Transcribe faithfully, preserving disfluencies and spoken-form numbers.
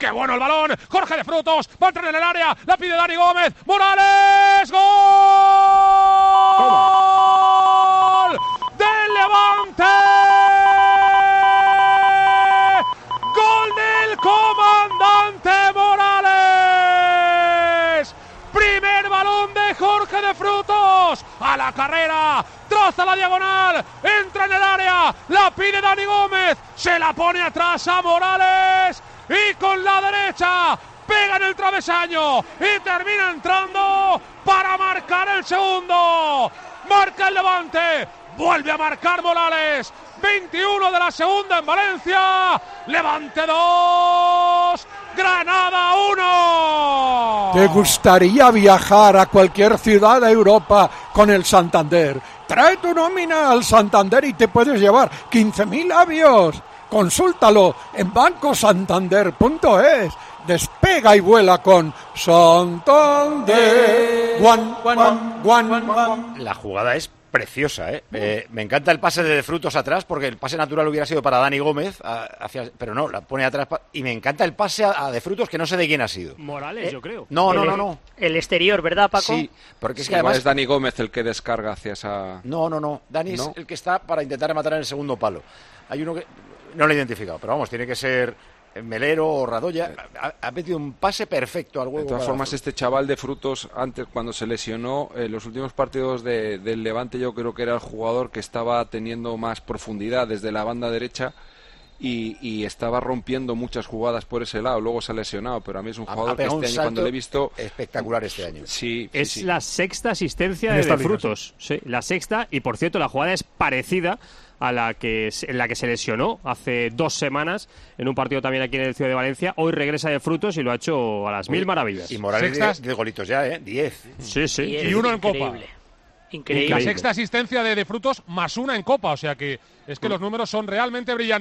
¡Qué bueno el balón! Jorge de Frutos, va a entrar en el área, la pide Dani Gómez. ¡Morales! ¡Gol! ¡Del Levante! ¡Gol del comandante Morales! Primer balón de Jorge de Frutos. A la carrera, traza la diagonal, entra en el área, la pide Dani Gómez, se la pone atrás a Morales. Y con la derecha pega en el travesaño y termina entrando para marcar el segundo. Marca el Levante, vuelve a marcar Morales. veintiuno de la segunda en Valencia. Levante dos, Granada uno. ¿Te gustaría viajar a cualquier ciudad de Europa con el Santander? Trae tu nómina al Santander y te puedes llevar quince mil avios. Consúltalo en banco santander punto es. Despega y vuela con Santander. Guan, guan, guan, guan. La jugada es preciosa, ¿eh? Eh, me encanta el pase de Frutos atrás, porque el pase natural hubiera sido para Dani Gómez, a, hacia, pero no, la pone atrás. Pa, y me encanta el pase a, a de Frutos, que no sé de quién ha sido. Morales, eh, yo creo. No, no, el, no, no. El exterior, ¿verdad, Paco? Sí, porque es que Igual además... es Dani Gómez el que descarga hacia esa... No, no, no. Dani ¿No? es el que está para intentar rematar en el segundo palo. Hay uno que... No lo he identificado, pero vamos, tiene que ser Melero o Radoya. Ha, ha metido un pase perfecto al huevo. De todas formas, este chaval de Frutos, antes cuando se lesionó, en eh, los últimos partidos de, del Levante, yo creo que era el jugador que estaba teniendo más profundidad desde la banda derecha y, y estaba rompiendo muchas jugadas por ese lado. Luego se ha lesionado, pero a mí es un jugador que este año, cuando le he visto... espectacular este año. Sí, sí, es sí. la sexta asistencia de, de Frutos. Sí, la sexta, y por cierto, la jugada es parecida a la que en la que se lesionó hace dos semanas en un partido también aquí en el Ciudad de Valencia. Hoy regresa de Frutos y lo ha hecho a las mil maravillas. Y Morales Sextas, de, de golitos ya, ¿eh? Diez. Sí, sí. Y, y uno en Copa. Increíble. La sexta asistencia de, de Frutos más una en Copa, o sea que es que los números son realmente brillantes.